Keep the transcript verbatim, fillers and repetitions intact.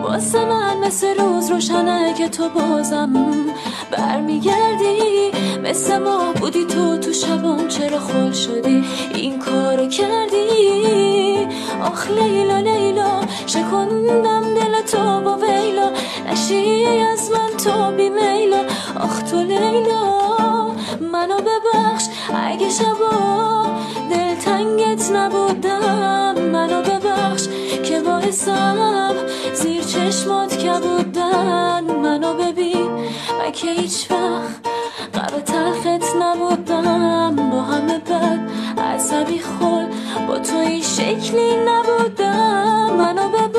واسه من مثل روز روشنه که تو بازم برمیگردی، مثل ماه بودی تو تو شبام، چرا خل شدی این کارو کردی؟ آخ لیلا لیلا شکندم دل تو با ویلا، نشی از من تو بی میلا. آخ تو لیلا منو ببخش اگه شبا دلتنگت نبودم، منو ببخش که باعثم زیر چشمات کبودن. منو ببین من که هیچ وقت قرار تلخت نبودم، با همه بد عصبی خل با تو این شکلی نبودم. منو ببخش